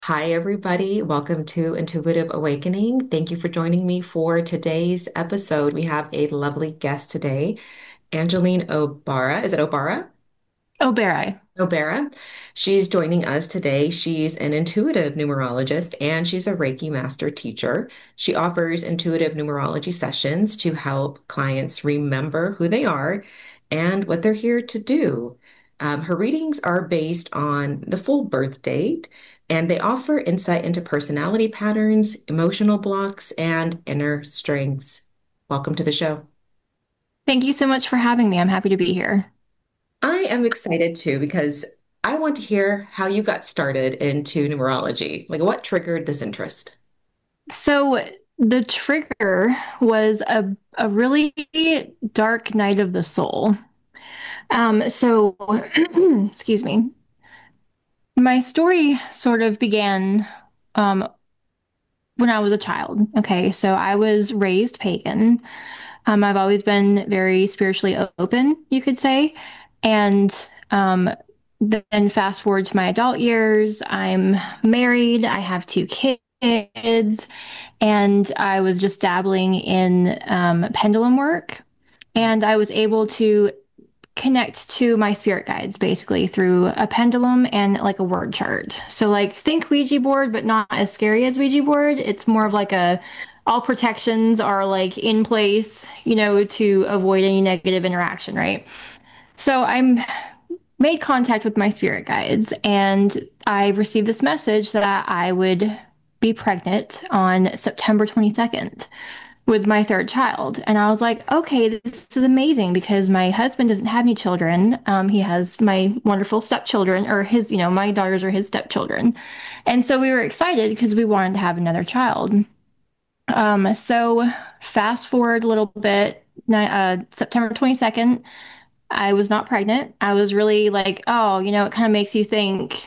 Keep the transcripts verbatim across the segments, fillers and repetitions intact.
Hi, everybody. Welcome to Intuitive Awakening. Thank you for joining me for today's episode. We have a lovely guest today, Angeline Obara. Is it Obara? Oh, Bear. Obera. She's joining us today. She's an intuitive numerologist and she's a Reiki master teacher. She offers intuitive numerology sessions to help clients remember who they are and what they're here to do. Um, her readings are based on the full birth date and they offer insight into personality patterns, emotional blocks, and inner strengths. Welcome to the show. Thank you so much for having me. I'm happy to be here. I am excited too because I want to hear how you got started into numerology. Like, what triggered this interest? So the trigger was a a really dark night of the soul. Um, so excuse me. My story sort of began um when I was a child. Okay, so I was raised pagan. Um, I've always been very spiritually open, you could say. And um, then fast forward to my adult years, I'm married, I have two kids, and I was just dabbling in um, pendulum work. And I was able to connect to my spirit guides basically through a pendulum and like a word chart. So like think Ouija board, but not as scary as Ouija board. It's more of like a all protections are like in place, you know, to avoid any negative interaction, right? So I'm made contact with my spirit guides and I received this message that I would be pregnant on September twenty-second with my third child. And I was like, okay, this is amazing because my husband doesn't have any children. Um, he has my wonderful stepchildren, or his, you know, my daughters are his stepchildren. And so we were excited because we wanted to have another child. Um, so fast forward a little bit, uh, September twenty-second, I was not pregnant. I was really like, oh, you know, it kind of makes you think,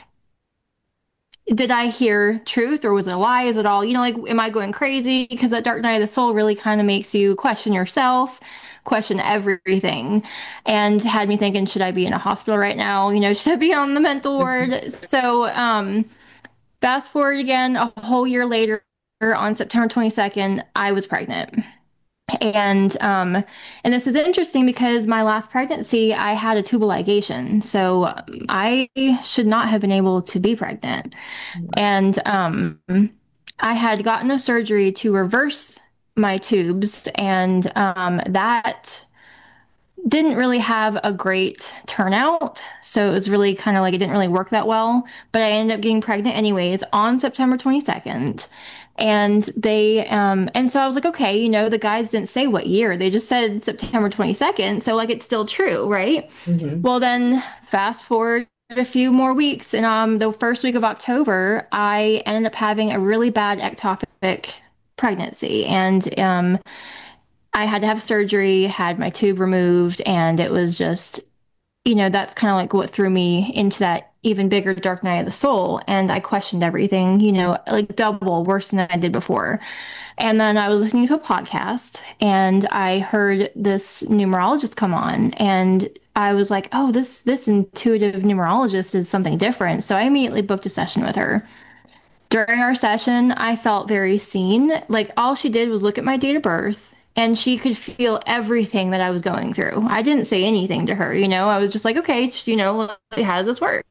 did I hear truth or was it a lie? Is it all, you know, like, am I going crazy? Because that dark night of the soul really kind of makes you question yourself, question everything, and had me thinking, should I be in a hospital right now? You know, should I be on the mental ward? So, um, fast forward again, a whole year later, on September twenty-second, I was pregnant. And um, and this is interesting because my last pregnancy, I had a tubal ligation, so um, I should not have been able to be pregnant. And um, I had gotten a surgery to reverse my tubes, and um, that didn't really have a great turnout. So it was really kind of like it didn't really work that well. But I ended up getting pregnant anyways on September twenty-second. And they, um, and so I was like, okay, you know, the guys didn't say what year. They just said September twenty-second. So like it's still true, right? Mhm. Well, then fast forward a few more weeks, and um, the first week of October, I ended up having a really bad ectopic pregnancy, and um, I had to have surgery, had my tube removed, and it was just, you know, that's kind of like what threw me into that even bigger dark night of the soul. And I questioned everything, you know, like double worse than I did before. And then I was listening to a podcast and I heard this numerologist come on and I was like, oh, this this intuitive numerologist is something different. So I immediately booked a session with her. During our session, I felt very seen. Like all she did was look at my date of birth and she could feel everything that I was going through. I didn't say anything to her, you know. I was just like, okay, you know, how does this work?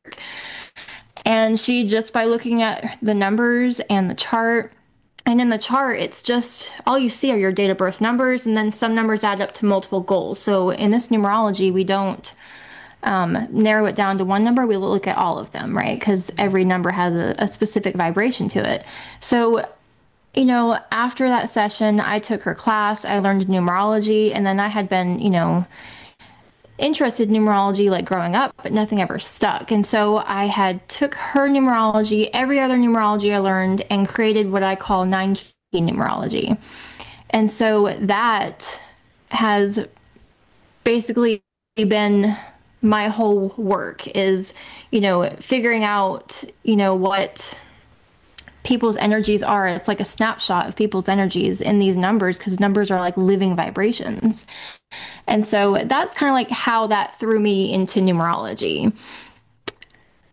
And she just by looking at the numbers and the chart, and in the chart, it's just all you see are your date of birth numbers, and then some numbers add up to multiple goals. So in this numerology, we don't um, narrow it down to one number. We look at all of them, right? Because every number has a, a specific vibration to it. So, you know, after that session, I took her class, I learned numerology, and then I had been, you know, interested in numerology like growing up, but nothing ever stuck. And so I had took her numerology, every other numerology I learned, and created what I call nine key numerology. And so that has basically been my whole work is, you know, figuring out, you know, what people's energies are. It's like a snapshot of people's energies in these numbers because numbers are like living vibrations. And so that's kind of like how that threw me into numerology.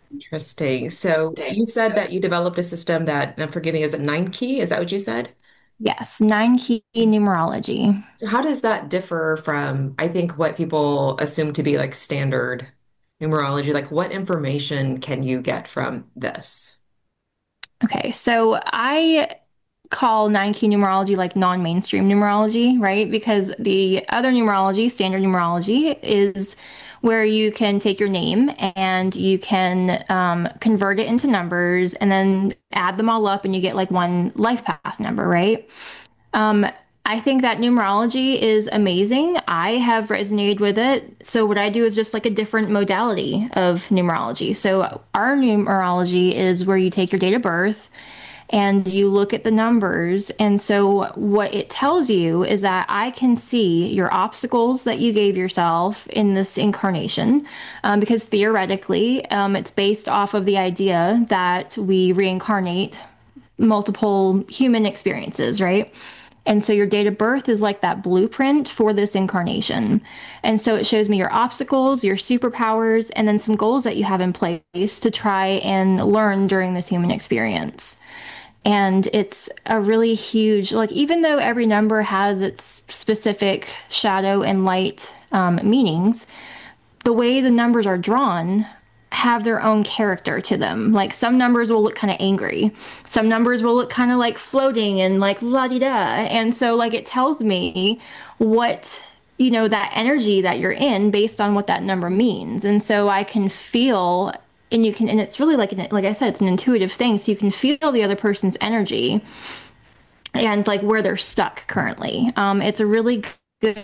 Interesting. So you said that you developed a system that, and forgive me, is it nine key? Is that what you said? Yes, nine key numerology. So how does that differ from, I think, what people assume to be like standard numerology? Like what information can you get from this? Okay, so I call nine key numerology like non-mainstream numerology, right? Because the other numerology, standard numerology, is where you can take your name and you can um, convert it into numbers and then add them all up and you get like one life path number, right? Um, I think that numerology is amazing. I have resonated with it. So what I do is just like a different modality of numerology. So our numerology is where you take your date of birth and you look at the numbers. And so what it tells you is that I can see your obstacles that you gave yourself in this incarnation, um, because theoretically, um, it's based off of the idea that we reincarnate multiple human experiences, right? And so your date of birth is like that blueprint for this incarnation. And so it shows me your obstacles, your superpowers, and then some goals that you have in place to try and learn during this human experience. And it's a really huge, like, even though every number has its specific shadow and light um, meanings, the way the numbers are drawn have their own character to them. Like some numbers will look kind of angry. Some numbers will look kind of like floating and like la di da. And so like it tells me what, you know, that energy that you're in based on what that number means. And so I can feel, and you can, and it's really like an, like I said, it's an intuitive thing. So you can feel the other person's energy and like where they're stuck currently. Um, it's a really good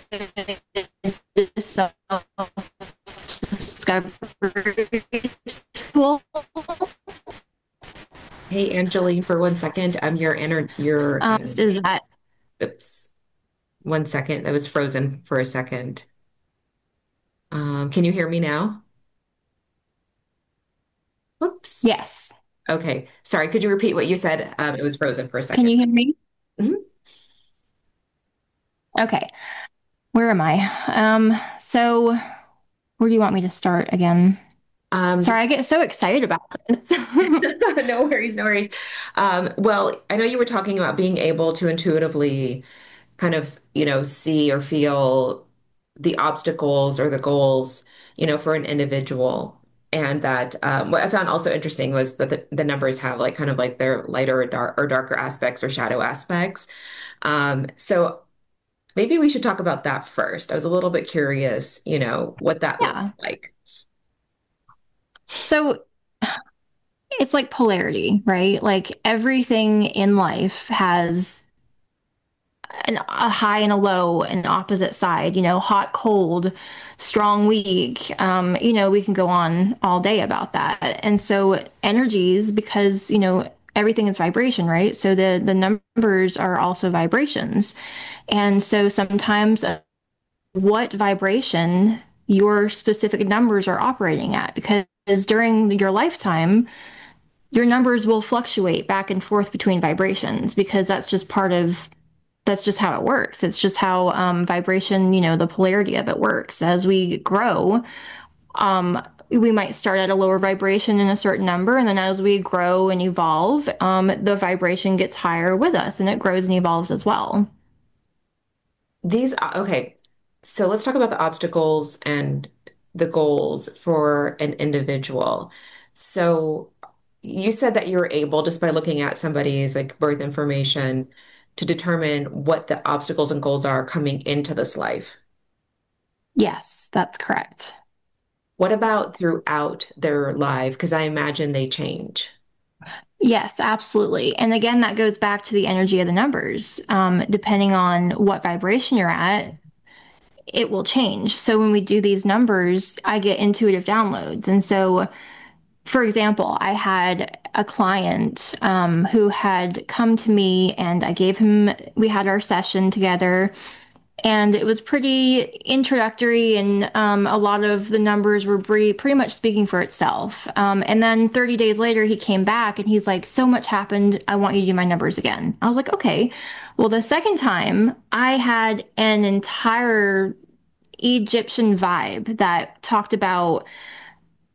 self-discovery tool. Hey, Angeline, for one second, um, your inner, your, Um, um, is that oops, one second, that was frozen for a second. Um, can you hear me now? Whoops. yes? Okay, sorry, could you repeat what you said? Um, it was frozen for a Can second. you hear me? Mhm. Okay, where am I? Um, so where do you want me to start again? Um, just Sorry, I get so excited about this. no worries, no worries. Um, well, I know you were talking about being able to intuitively kind of, you know, see or feel the obstacles or the goals, you know, for an individual. And that um, what I found also interesting was that the, the numbers have like kind of like their lighter or dark or darker aspects or shadow aspects. Um, so maybe we should talk about that first. I was a little bit curious, you know, what that looks Yeah. like. So it's like polarity, right? Like everything in life has an, a high and a low, an opposite side, you know, hot, cold, strong, weak. Um, you know, we can go on all day about that. And so energies, because, you know, everything is vibration, right? So the the numbers are also vibrations. And so sometimes uh, what vibration your specific numbers are operating at, because during your lifetime, your numbers will fluctuate back and forth between vibrations because that's just part of that's just how it works. It's just how um, vibration, you know, the polarity of it works. As we grow, um, we might start at a lower vibration in a certain number, and then as we grow and evolve, um, the vibration gets higher with us, and it grows and evolves as well. These, uh, okay, so let's talk about the obstacles and the goals for an individual. So you said that you were able, just by looking at somebody's like birth information, to determine what the obstacles and goals are coming into this life. Yes, that's correct. What about throughout their life? Because I imagine they change. Yes, absolutely. And again, that goes back to the energy of the numbers. Um, depending on what vibration you're at, it will change. So when we do these numbers, I get intuitive downloads. And so, for example, I had a client um, who had come to me and I gave him, we had our session together and it was pretty introductory and um, a lot of the numbers were pretty, pretty much speaking for itself. Um, and then thirty days later, he came back and he's like, so much happened. I want you to do my numbers again. I was like, okay. Well, the second time I had an entire Egyptian vibe that talked about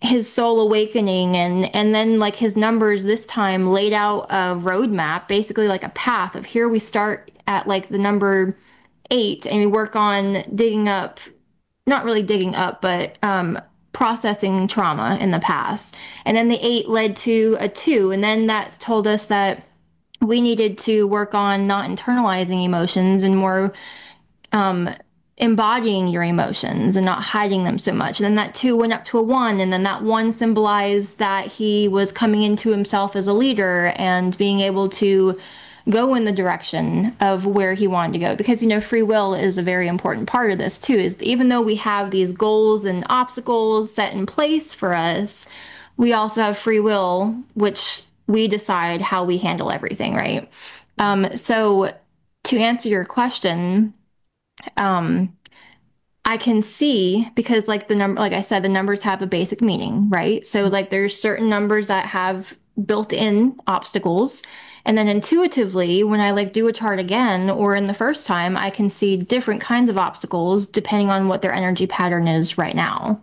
his soul awakening, and and then like his numbers this time laid out a roadmap, basically like a path of here we start at like the number eight and we work on digging up, not really digging up, but um processing trauma in the past. And then the eight led to a two, and then that told us that we needed to work on not internalizing emotions and more um, embodying your emotions and not hiding them so much. And then that two went up to a one, and then that one symbolized that he was coming into himself as a leader and being able to go in the direction of where he wanted to go. Because, you know, free will is a very important part of this too, is even though we have these goals and obstacles set in place for us, we also have free will, which we decide how we handle everything, right? Um, so to answer your question, um, I can see because like the number, like I said, the numbers have a basic meaning, right? So like there's certain numbers that have built-in obstacles. And then intuitively, when I like do a chart again or in the first time, I can see different kinds of obstacles depending on what their energy pattern is right now.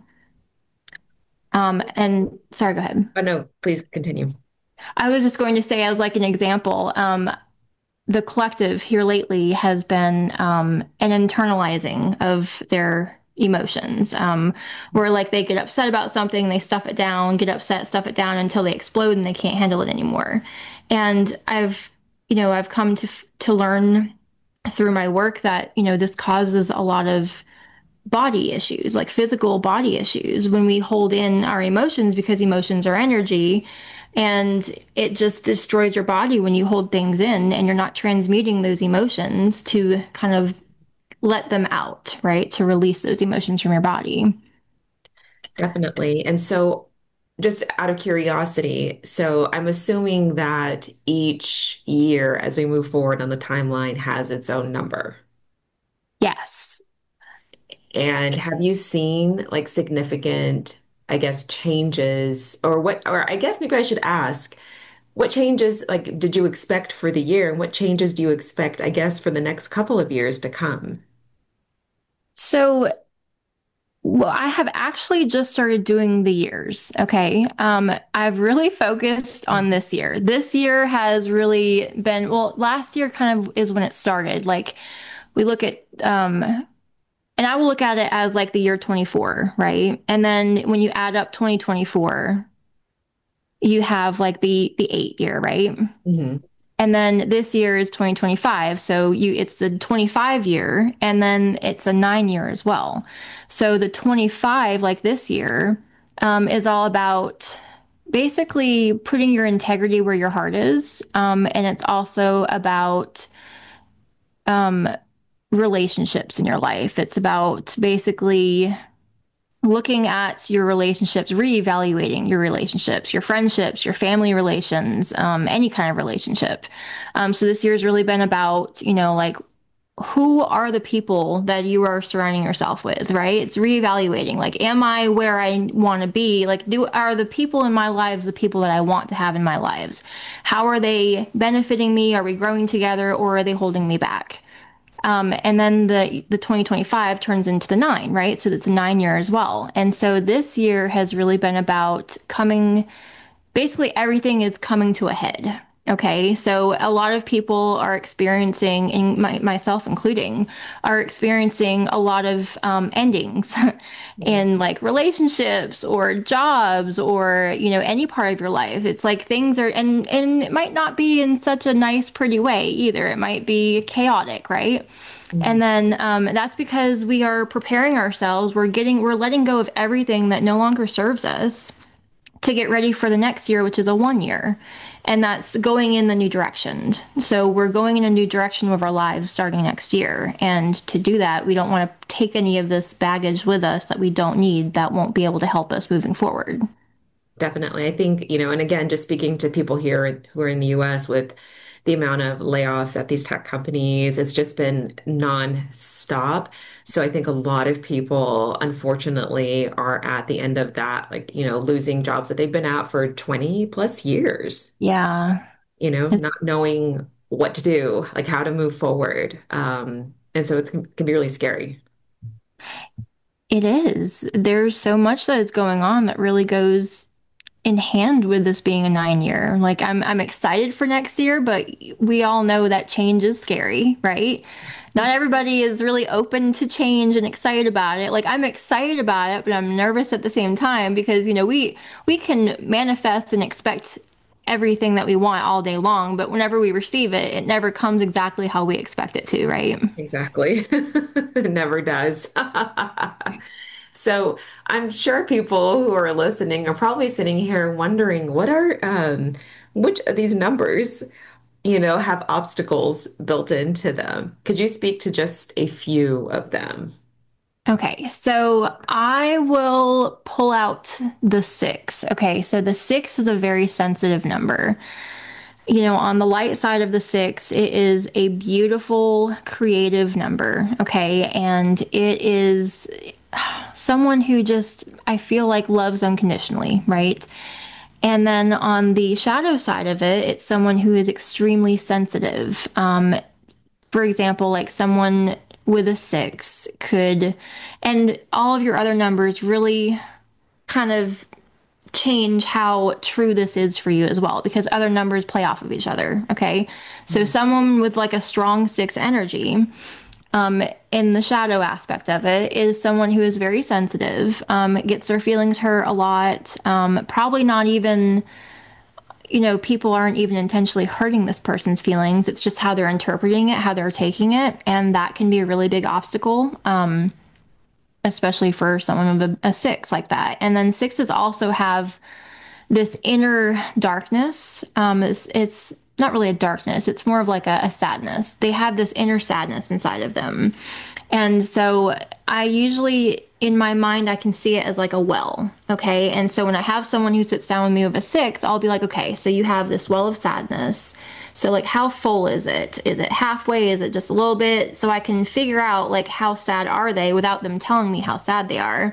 Um, and sorry, go ahead. Oh no, please continue. I was just going to say as like an example, um, the collective here lately has been um, an internalizing of their emotions, um, where like they get upset about something, they stuff it down, get upset, stuff it down until they explode and they can't handle it anymore. And I've, you know, I've come to to learn through my work that, you know, this causes a lot of body issues, like physical body issues, when we hold in our emotions because emotions are energy. And it just destroys your body when you hold things in and you're not transmuting those emotions to kind of let them out, right? To release those emotions from your body. Definitely. And so, just out of curiosity, so I'm assuming that each year as we move forward on the timeline has its own number. Yes. And have you seen like significant, I guess, changes or what, or I guess maybe I should ask, what changes like did you expect for the year and what changes do you expect, I guess, for the next couple of years to come? So, well, I have actually just started doing the years. Okay. Um, I've really focused on this year. This year has really been, well, last year kind of is when it started. Like we look at, um, and I will look at it as like the year twenty-four, right? And then when you add up twenty twenty-four, you have like the the eight year, right? Hmm. And then this year is twenty twenty-five. So you it's the twenty-five year and then it's a nine year as well. So the twenty-five, like this year, um, is all about basically putting your integrity where your heart is. Um, and it's also about um, relationships in your life. It's about basically looking at your relationships, reevaluating your relationships, your friendships, your family relations, um, any kind of relationship. Um, so this year has really been about, you know, like who are the people that you are surrounding yourself with, right? It's reevaluating. Like, am I where I want to be? Like, do are the people in my lives the people that I want to have in my lives? How are they benefiting me? Are we growing together, or are they holding me back? Um, and then the the twenty twenty-five turns into the nine, right? So it's a nine year as well. And so this year has really been about coming, basically everything is coming to a head. Okay, so a lot of people are experiencing, and my, myself including, are experiencing a lot of um, endings in like relationships or jobs or you know any part of your life. It's like things are, and and it might not be in such a nice, pretty way either. It might be chaotic, right? And then um, that's because we are preparing ourselves. We're getting, we're letting go of everything that no longer serves us to get ready for the next year, which is a one year. And that's going in the new direction. So we're going in a new direction with our lives starting next year. And to do that, we don't want to take any of this baggage with us that we don't need that won't be able to help us moving forward. Definitely. I think, you know, and again, just speaking to people here who are in the U S with the amount of layoffs at these tech companies, it's just been non-stop. So I think a lot of people, unfortunately, are at the end of that, like, you know, losing jobs that they've been at for twenty plus years, Yeah. you know, not It's knowing what to do, like how to move forward. Um, and so it's, it can be really scary. It is. There's so much that is going on that really goes in hand with this being a nine year. Like I'm I'm excited for next year, but we all know that change is scary, right? Not everybody is really open to change and excited about it. Like I'm excited about it, but I'm nervous at the same time because, you know, we we can manifest and expect everything that we want all day long, but whenever we receive it, it never comes exactly how we expect it to, right? Exactly. It never does. So I'm sure people who are listening are probably sitting here wondering what are um which of these numbers, you know, have obstacles built into them. Could you speak to just a few of them? Okay, so I will pull out the six. Okay, so the six is a very sensitive number. You know, on the light side of the six, it is a beautiful, creative number. Okay, and it is someone who just, I feel like, loves unconditionally, right? And then on the shadow side of it, it's someone who is extremely sensitive. Um, for example, like someone with a six could, and all of your other numbers really kind of change how true this is for you as well, because other numbers play off of each other. Okay. So someone with like a strong six energy, um, in the shadow aspect of it, is someone who is very sensitive, um, gets their feelings hurt a lot, um, probably not even, you know, people aren't even intentionally hurting this person's feelings. It's just how they're interpreting it, how they're taking it. And that can be a really big obstacle, um, especially for someone with a, a six like that. And then sixes also have this inner darkness. Um, it's, it's not really a darkness, it's more of like a, a sadness. They have this inner sadness inside of them. And so I usually, in my mind, I can see it as like a well. Okay. And so when I have someone who sits down with me with a six, I'll be like, okay, so you have this well of sadness. So, like, how full is it? Is it halfway? Is it just a little bit? So I can figure out, like, how sad are they without them telling me how sad they are.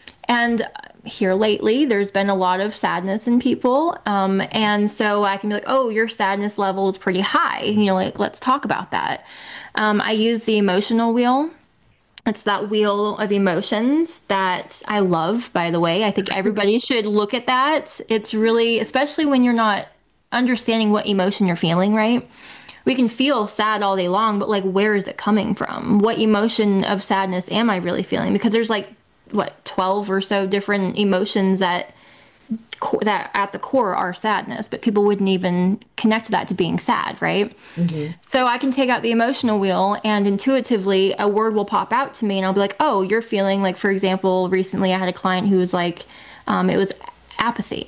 And here lately, there's been a lot of sadness in people. Um, and so I can be like, oh, your sadness level is pretty high. You know, like, let's talk about that. Um, I use the emotional wheel. It's that wheel of emotions that I love, by the way. I think everybody should look at that. It's really, especially when you're not understanding what emotion you're feeling, right? We can feel sad all day long, but like, where is it coming from? What emotion of sadness am I really feeling? Because there's like, what, twelve or so different emotions that that at the core are sadness, but people wouldn't even connect that to being sad, right? Hmm. So I can take out the emotional wheel and intuitively a word will pop out to me and I'll be like, oh, you're feeling like, for example, recently I had a client who was like, um, it was apathy.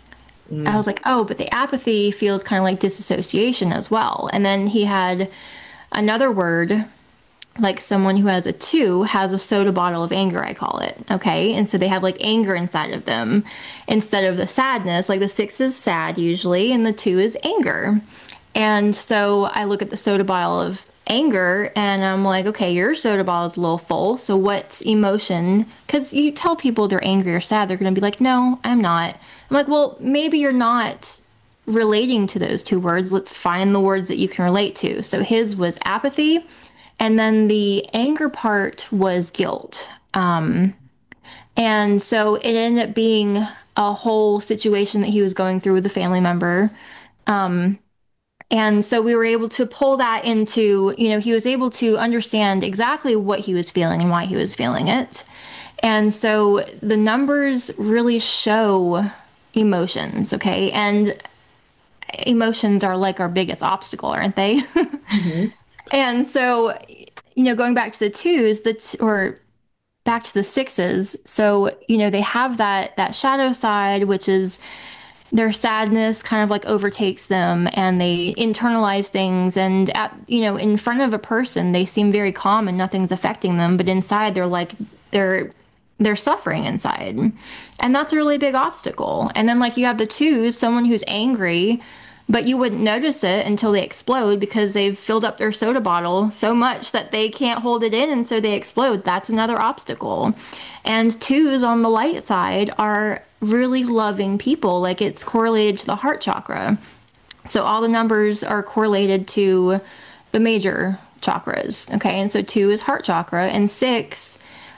I Mm. was like, oh, but the apathy feels kind of like disassociation as well. And then he had another word, like someone who has a two has a soda bottle of anger, I call it. Okay. And so they have like anger inside of them instead of the sadness. Like the six is sad usually, and the two is anger. And so I look at the soda bottle of anger and I'm like, okay, your soda bottle is a little full. So what emotion? Because you tell people they're angry or sad, they're going to be like, no, I'm not. I'm like, well, maybe you're not relating to those two words. Let's find the words that you can relate to. So his was apathy. And then the anger part was guilt. Um, and so it ended up being a whole situation that he was going through with a family member. Um, and so we were able to pull that into, you know, he was able to understand exactly what he was feeling and why he was feeling it. And so the numbers really show emotions, okay? And emotions are like our biggest obstacle, aren't they? Hmm. And so, you know, going back to the twos, the t- or back to the sixes. So, you know, they have that that shadow side, which is their sadness kind of like overtakes them and they internalize things and at, you know, in front of a person they seem very calm and nothing's affecting them, but inside they're like they're they're suffering inside. And that's a really big obstacle. And then like you have the twos, someone who's angry, but you wouldn't notice it until they explode because they've filled up their soda bottle so much that they can't hold it in and so they explode. That's another obstacle. And twos on the light side are really loving people. Like it's correlated to the heart chakra. So all the numbers are correlated to the major chakras. Okay. And so two is heart chakra and six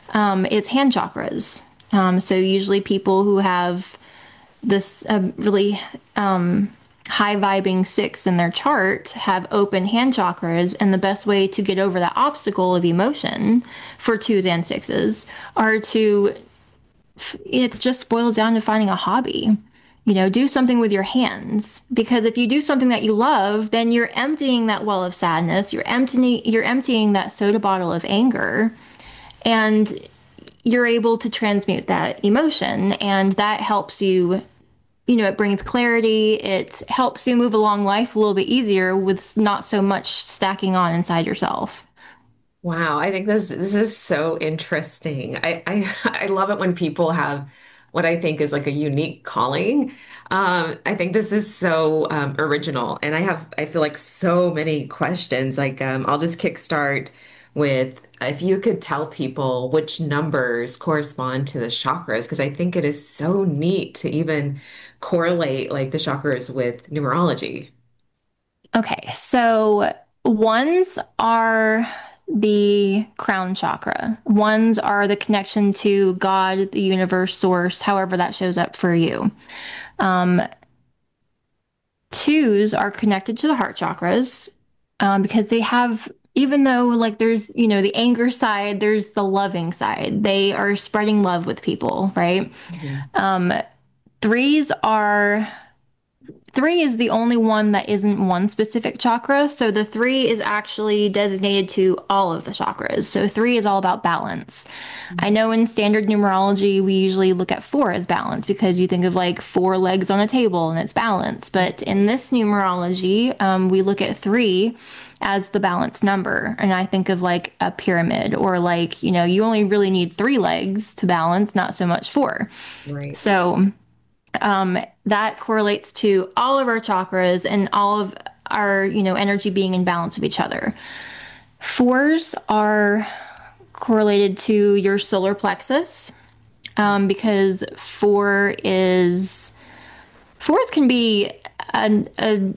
um, is hand chakras. Um, so usually people who have this uh, really um, high vibing six in their chart have open hand chakras, and the best way to get over that obstacle of emotion for twos and sixes are to, it just boils down to finding a hobby. You know, do something with your hands, because if you do something that you love, then you're emptying that well of sadness, you're emptying you're emptying that soda bottle of anger, and you're able to transmute that emotion, and that helps you, you know, it brings clarity. It helps you move along life a little bit easier with not so much stacking on inside yourself. Wow, I think this this is so interesting. I I, I love it when people have what I think is like a unique calling. Um, I think this is so um, original, and I have I feel like so many questions. Like um, I'll just kickstart with if you could tell people which numbers correspond to the chakras, because I think it is so neat to even correlate like the chakras with numerology. Okay, so ones are the crown chakra. Ones are the connection to God, the universe, source, however that shows up for you. Um, Twos are connected to the heart chakras, um, because they have, even though like there's, you know, the anger side, there's the loving side. They are spreading love with people, right? Mhm. Um, threes are Three is the only one that isn't one specific chakra. So the three is actually designated to all of the chakras. So three is all about balance. I know in standard numerology, we usually look at four as balance because you think of like four legs on a table and it's balance. But in this numerology, um, we look at three as the balance number. And I think of like a pyramid, or like, you know, you only really need three legs to balance, not so much four. Right. So um, that correlates to all of our chakras and all of our, you know, energy being in balance with each other. Fours are correlated to your solar plexus, um, because four is fours can be a, a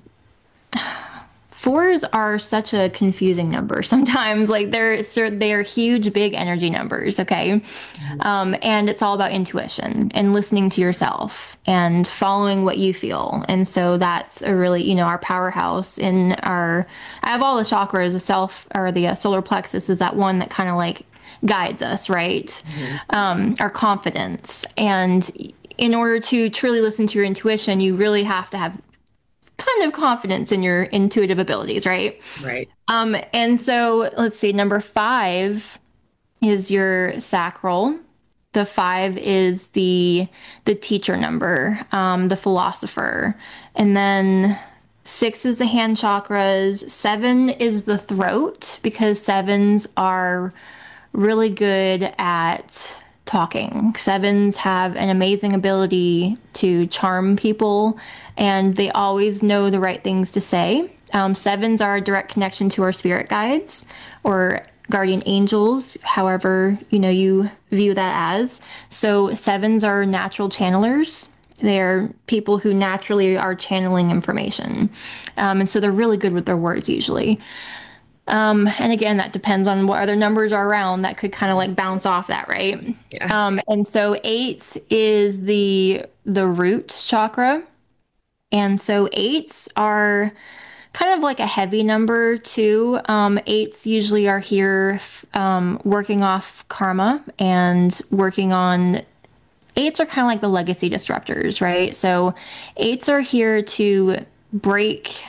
Fours are such a confusing number sometimes. Like they're they're huge, big energy numbers. Okay, Mhm. um, and it's all about intuition and listening to yourself and following what you feel. And so that's a really, you know, our powerhouse in our. I have all the chakras. The self, or the uh, solar plexus is that one that kind of like guides us, right? Mhm. Um, our confidence. And in order to truly listen to your intuition, you really have to have kind of confidence in your intuitive abilities, right? Right. Um, and so let's see, number five is your sacral. The five is the the teacher number, um, the philosopher, and then six is the hand chakras. Seven is the throat, because sevens are really good at talking. Sevens have an amazing ability to charm people, and they always know the right things to say. Um, sevens are a direct connection to our spirit guides or guardian angels, however, you know, you view that as. So sevens are natural channelers. They're people who naturally are channeling information. Um, and so they're really good with their words usually. Um, and again, that depends on what other numbers are around that could kind of like bounce off that, right? Yeah. Um, and so eight is the the root chakra. And so eights are kind of like a heavy number too. Um, eights usually are here um, working off karma and working on. Eights are kind of like the legacy disruptors, right? So eights are here to break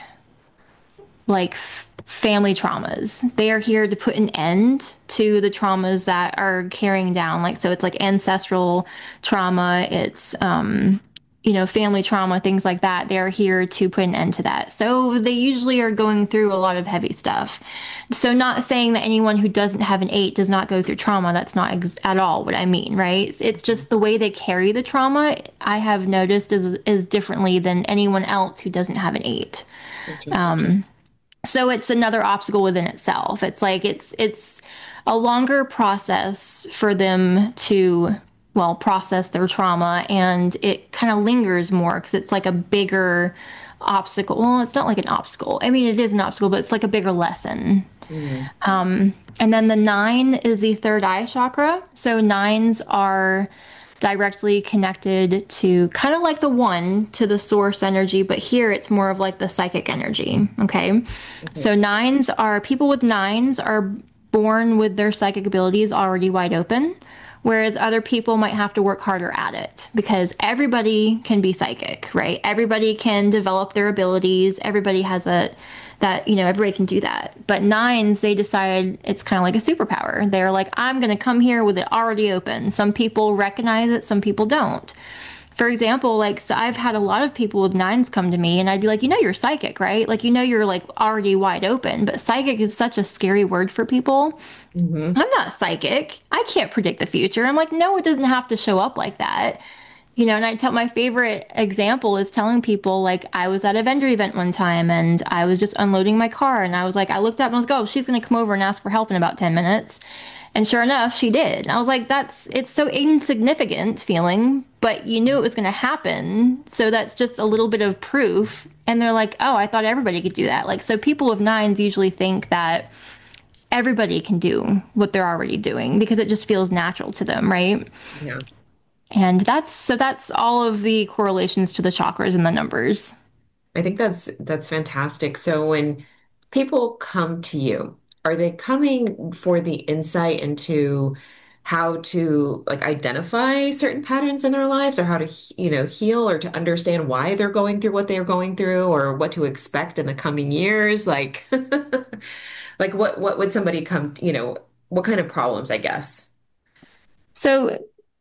like f- family traumas. They are here to put an end to the traumas that are carrying down. Like, so it's like ancestral trauma, it's, um, you know, family trauma, things like that. They're here to put an end to that. So they usually are going through a lot of heavy stuff. So, not saying that anyone who doesn't have an eight does not go through trauma. That's not ex- at all what I mean, right? It's, it's just the way they carry the trauma, I have noticed is, is differently than anyone else who doesn't have an eight. Interesting. Um, so it's another obstacle within itself. It's like it's it's a longer process for them to, well, process their trauma, and it kind of lingers more because it's like a bigger obstacle. Well, it's not like an obstacle. I mean, it is an obstacle, but it's like a bigger lesson. Mm, Um, and then the nine is the third eye chakra. So nines are directly connected to kind of like the one to the source energy, but here it's more of like the psychic energy. Okay. okay. So nines are people with nines are born with their psychic abilities already wide open. Whereas other people might have to work harder at it because everybody can be psychic, right? Everybody can develop their abilities. Everybody has a that, you know, everybody can do that. But nines, they decide it's kind of like a superpower. They're like, I'm going to come here with it already open. Some people recognize it, some people don't. For example, like, so I've had a lot of people with nines come to me and I'd be like, you know, you're psychic, right? Like, you know, you're like already wide open, but psychic is such a scary word for people. Hmm. I'm not psychic. I can't predict the future. I'm like, no, it doesn't have to show up like that. You know, and I tell my favorite example is telling people like I was at a vendor event one time and I was just unloading my car and I was like, I looked up and I was like, oh, she's gonna come over and ask for help in about ten minutes. And sure enough, she did. And I was like, that's it's so insignificant feeling, but you knew it was gonna happen. So that's just a little bit of proof. And they're like, oh, I thought everybody could do that. Like, so people with nines usually think that everybody can do what they're already doing because it just feels natural to them, right? Yeah. And that's so that's all of the correlations to the chakras and the numbers. I think that's that's fantastic. So when people come to you, are they coming for the insight into how to like identify certain patterns in their lives or how to, you know, heal or to understand why they're going through what they're going through or what to expect in the coming years? Like like what what would somebody come, you know, what kind of problems, I guess? So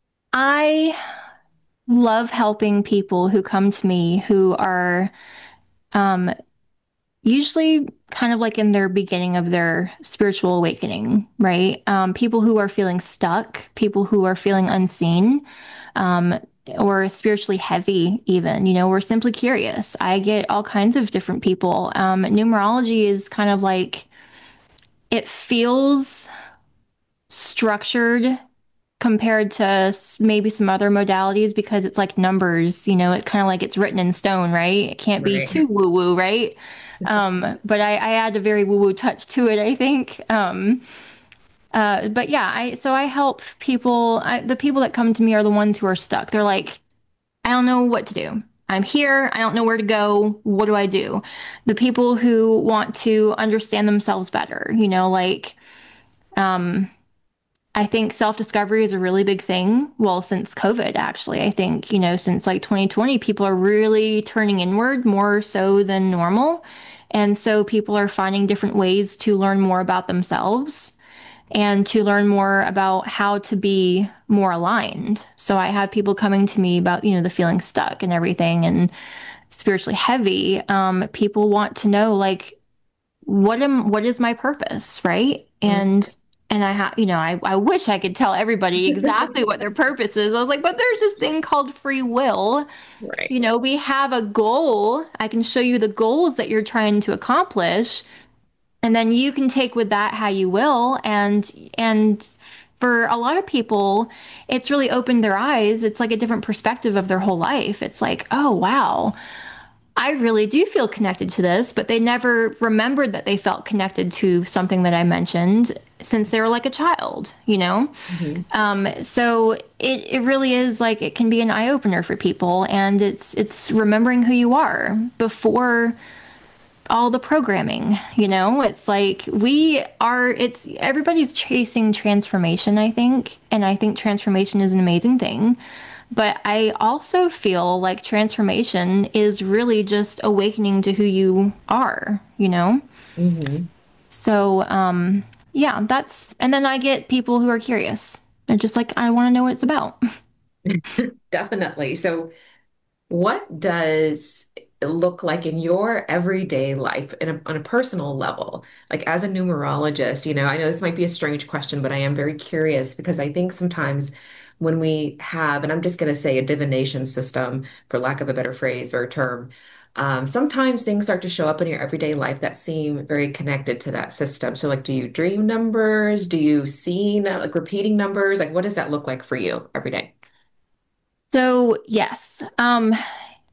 I love helping people who come to me who are um, usually kind of like in their beginning of their spiritual awakening, right? Um, people who are feeling stuck, people who are feeling unseen, um, or spiritually heavy, even, you know, we're simply curious. I get all kinds of different people. Um, numerology is kind of like, it feels structured compared to maybe some other modalities because it's like numbers, you know, it kind of like it's written in stone, right? It can't be Right. too woo woo, right? Um, but I, I add a very woo woo touch to it, I think. Um, uh, but yeah, I so I help people. I, the people that come to me are the ones who are stuck. They're like, I don't know what to do. I'm here. I don't know where to go. What do I do? The people who want to understand themselves better, you know, like um, I think self-discovery is a really big thing. Well, since COVID, actually, I think, you know, since like twenty twenty, people are really turning inward more so than normal. And so people are finding different ways to learn more about themselves and to learn more about how to be more aligned. So I have people coming to me about, you know, the feeling stuck and everything and spiritually heavy. Um, people want to know like what am what is my purpose, right? And and I have, you know, I, I wish I could tell everybody exactly what their purpose is. I was like, but there's this thing called free will. Right. You know, we have a goal. I can show you the goals that you're trying to accomplish, and then you can take with that how you will. And and for a lot of people, it's really opened their eyes. It's like a different perspective of their whole life. It's like, oh wow, I really do feel connected to this, but they never remembered that they felt connected to something that I mentioned since they were like a child, you know? Mhm. Um, so it, it really is like it can be an eye opener for people, and it's it's remembering who you are before all the programming, you know? It's like we are it's everybody's chasing transformation, I think, and I think transformation is an amazing thing. But I also feel like transformation is really just awakening to who you are, you know? Mhm. So, um, yeah, that's, and then I get people who are curious. They're just like, I want to know what it's about. Definitely. So what does it look like in your everyday life in a, on a personal level? Like as a numerologist, you know, I know this might be a strange question, but I am very curious because I think sometimes when we have, and I'm just going to say a divination system, for lack of a better phrase or term, um, sometimes things start to show up in your everyday life that seem very connected to that system. So like, do you dream numbers? Do you see like repeating numbers? Like, what does that look like for you every day? So, yes, um,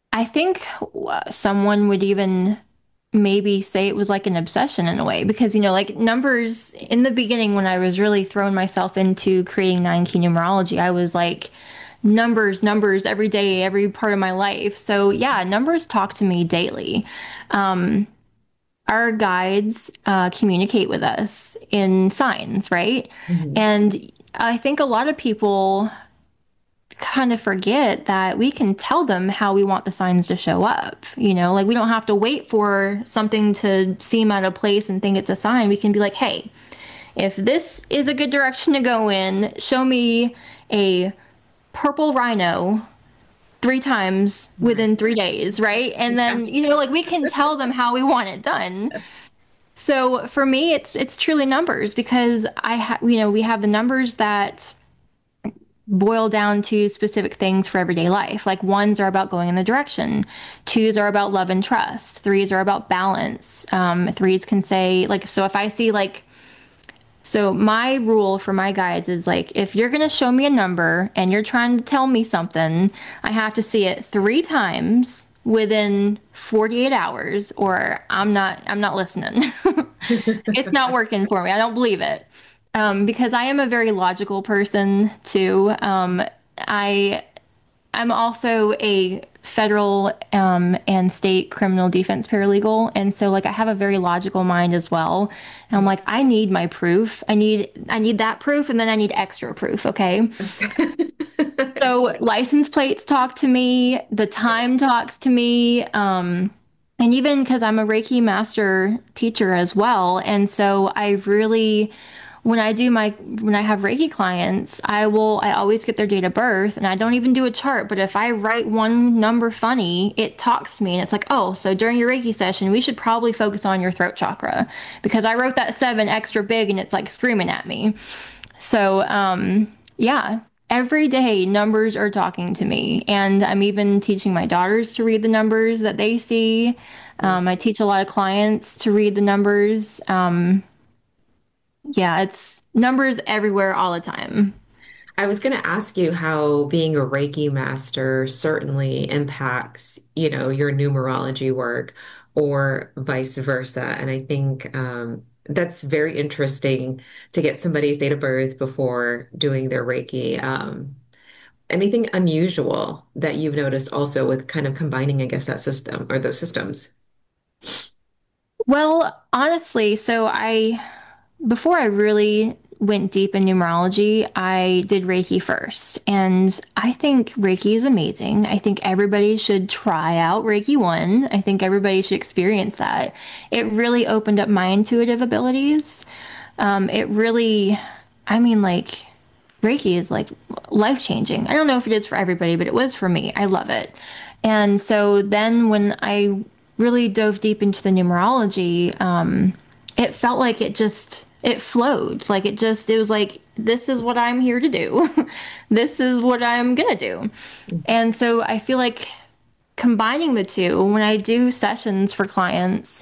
I think uh, someone would even maybe say it was like an obsession in a way because, you know, like numbers in the beginning when I was really throwing myself into creating nine key numerology, I was like, numbers, numbers every day, every part of my life. So, yeah, numbers talk to me daily. Um, our guides uh, communicate with us in signs, right? Mhm. And I think a lot of people kind of forget that we can tell them how we want the signs to show up. You know, like we don't have to wait for something to seem out of place and think it's a sign. We can be like, hey, if this is a good direction to go in, show me a purple rhino three times Right. within three days, right? And then, Yes. you know, like we can tell them how we want it done. Yes. So for me, it's it's truly numbers because I have, you know, we have the numbers that boil down to specific things for everyday life. Like ones are about going in the direction, twos are about love and trust, threes are about balance. Um, threes can say like, so if I see like, so my rule for my guides is like, if you're gonna show me a number and you're trying to tell me something, I have to see it three times within forty-eight hours, or I'm not, I'm not listening. It's not working for me. I don't believe it. Um, because I am a very logical person too. Um, I I'm also a federal um, and state criminal defense paralegal, and so like I have a very logical mind as well. And I'm like, I need my proof. I need I need that proof, and then I need extra proof. Okay. Yes. So license plates talk to me, the time talks to me, um, and even because I'm a Reiki master teacher as well, and so I really, when I do my when I have Reiki clients, I will I always get their date of birth, and I don't even do a chart, but if I write one number funny, it talks to me, and it's like, oh, so during your Reiki session, we should probably focus on your throat chakra because I wrote that seven extra big, and it's like screaming at me. So, um, yeah, every day numbers are talking to me. And I'm even teaching my daughters to read the numbers that they see. Um, I teach a lot of clients to read the numbers. Um, yeah, it's numbers everywhere all the time. I was going to ask you how being a Reiki master certainly impacts, you know, your numerology work or vice versa. And I think um, that's very interesting to get somebody's date of birth before doing their Reiki. Um, anything unusual that you've noticed also with kind of combining, I guess, that system or those systems? Well, honestly, so I before I really went deep in numerology, I did Reiki first. And I think Reiki is amazing. I think everybody should try out Reiki one. I think everybody should experience that. It really opened up my intuitive abilities. Um, it really, I mean, like, Reiki is like life changing. I don't know if it is for everybody, but it was for me. I love it. And so then when I really dove deep into the numerology, um, it felt like it just it flowed. Like it just it was like this is what I'm here to do. This is what I'm gonna do. And so I feel like combining the two when I do sessions for clients,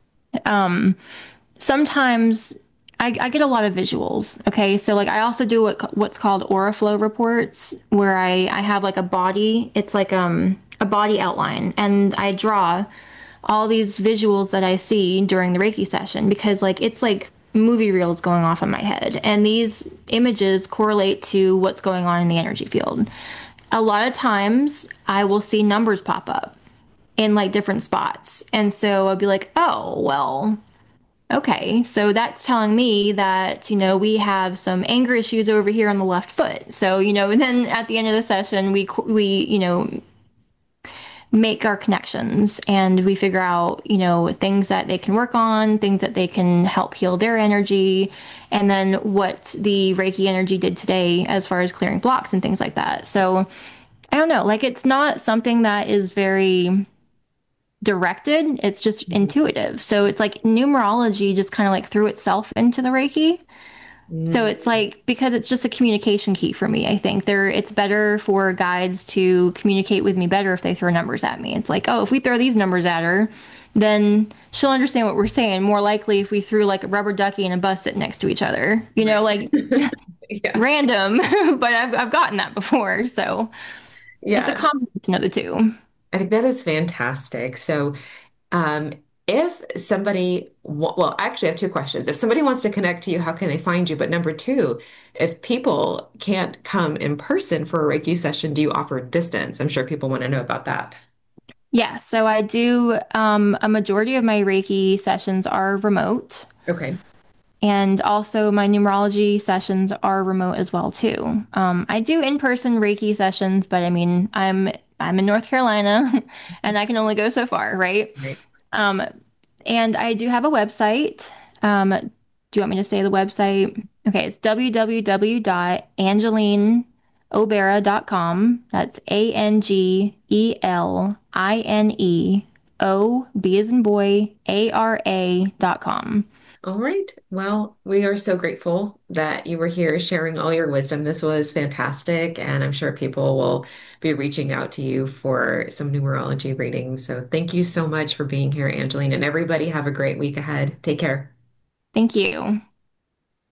sometimes I, I get a lot of visuals. Okay, so like I also do what what's called aura flow reports, where I I have like a body. It's like um a body outline, and I draw all these visuals that I see during the Reiki session because like it's like movie reels going off in my head, and these images correlate to what's going on in the energy field. A lot of times, I will see numbers pop up in like different spots, and so I'll be like, oh well. Okay, so that's telling me that, you know, we have some anger issues over here on the left foot. So, you know, then at the end of the session, we we, you know, make our connections and we figure out, you know, things that they can work on, things that they can help heal their energy, and then what the Reiki energy did today as far as clearing blocks and things like that. So, I don't know, like it's not something that is very directed, it's just intuitive. So it's like numerology just kind of like threw itself into the Reiki. So Mm. it's like because it's just a communication key for me. I think there it's better for guides to communicate with me better if they throw numbers at me. It's like, oh, if we throw these numbers at her, then she'll understand what we're saying. More likely if we threw like a rubber ducky and a bus sitting next to each other. You know, Right. like Yeah. random, but I've I've gotten that before. So it's a Yes. combination of the two. I think that is fantastic. So, um, if somebody, wa- well, actually, I have two questions. If somebody wants to connect to you, how can they find you? But number two, if people can't come in person for a Reiki session, do you offer distance? I'm sure people want to know about that. Yes, so I do, um, a majority of my Reiki sessions are remote, Okay. and also my numerology sessions are remote as well too. Um, I do in-person Reiki sessions, but I mean, I'm I'm in North Carolina and I can only go so far, right? Right. Um, and I do have a website. Um, do you want me to say the website? Okay, it's w w w dot angeline obera dot com. That's A N G E L I N E O B as in boy A R A dot com. All right. Well, we are so grateful that you were here sharing all your wisdom. This was fantastic, and I'm sure people will be reaching out to you for some numerology readings. So thank you so much for being here, Angeline, and everybody have a great week ahead. Take care. Thank you.